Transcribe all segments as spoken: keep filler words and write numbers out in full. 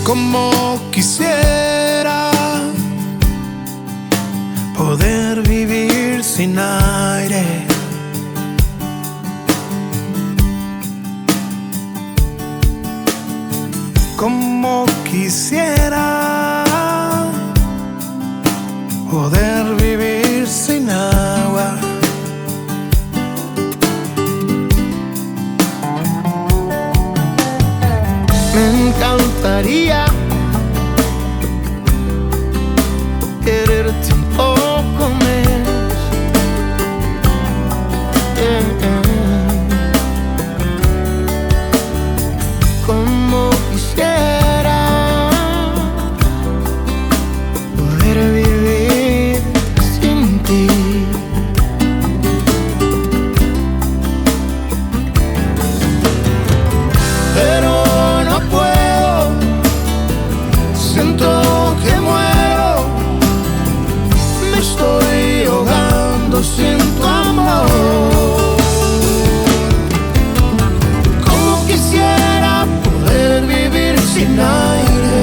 Como quisiera poder vivir sin aire, como quisiera poder vivir sin agua. Me encantaría quererte un poco más, yeah, yeah. Como quisiera poder vivir sin ti. Pero no puedo, siento que muero, me estoy ahogando sin tu amor. Como quisiera poder vivir sin aire,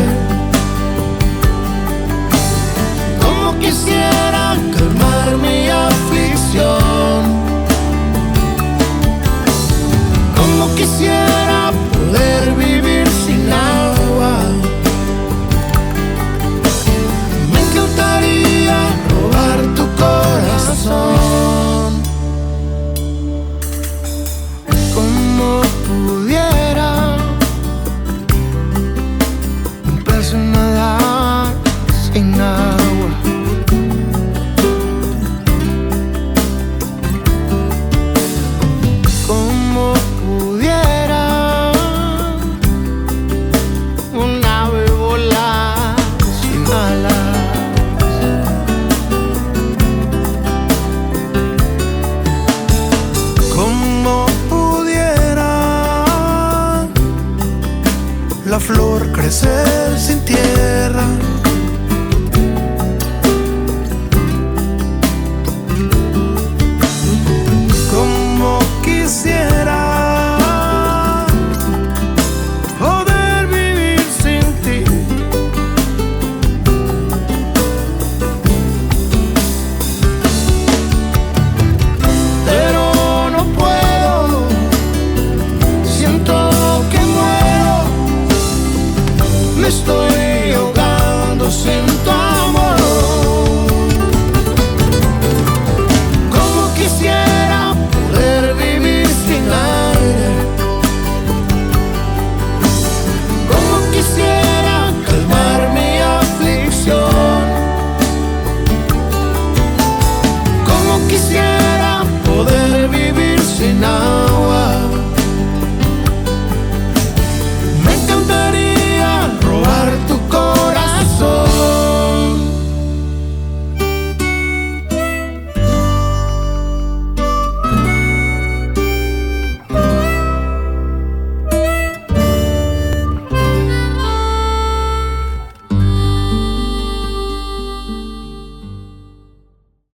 como quisiera calmar mi aflicción, como quisiera poder vivir sin agua. Me encantaría robar tu corazón. Como pudiera un pez nadar sin agua. Como pudiera un ave volar sin alas. Como pudiera la flor crecer sin tierra. Como quisiera poder vivir sin ti. Pero no puedo, siento que muero, me estoy ahogando sin